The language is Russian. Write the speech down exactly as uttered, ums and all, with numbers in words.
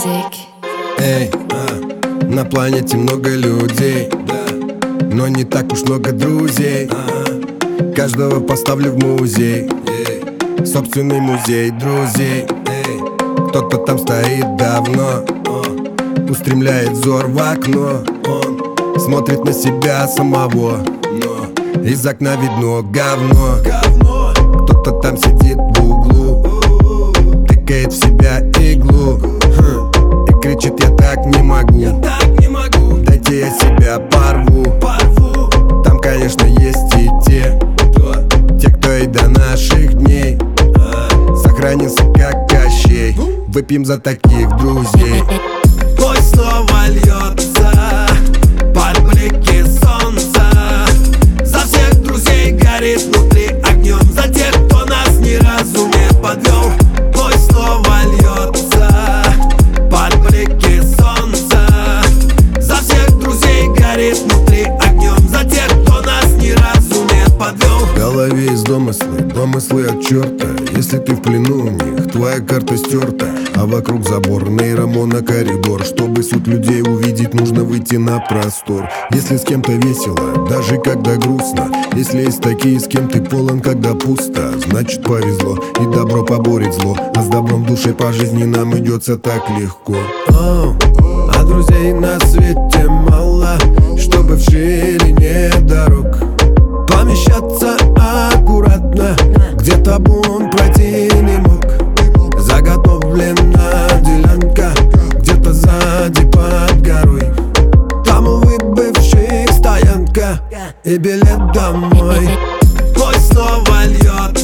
Music. Эй, а, на планете много людей, да, но не так уж много друзей. а, Каждого поставлю в музей, эй, собственный музей друзей. Эй, кто-то там стоит давно, он устремляет взор в окно, он смотрит на себя самого, но из окна видно говно. Кто-то там сидит в углу, тыкает в себя иглу и кричит: я так не могу, я так не могу. Дайте я себя порву, порву. Там, конечно, есть и те, кто? Те, кто и до наших дней а, сохранился как Кощей. Выпьем за таких друзей. Пусть снова льется под блики солнца. За всех друзей горит внутри огнем. За тех, кто нас ни разу не подвел. Пусть снова льется под блики солнца. За всех друзей горит внутри огнем. За тех, кто нас ни разу не подвел. В голове есть домыслы, домыслы от черта. Если ты в плену у них, твоя карта стерта. А вокруг забор, нейромонокоридор. Чтобы суть людей увидеть, нужно выйти на простор. Если с кем-то весело, даже когда грустно. Если есть такие, с кем ты полон, когда пусто, значит повезло, и добро поборет зло. А с добром в душе по жизни нам идется так легко. О, а друзей на свете мало, чтобы в ширине дорог помещаться аккуратно. Где табун пройти не мог. Заготовлена делянка где-то сзади под горой. Там у выбывших стоянка и билет домой. Пусть снова льется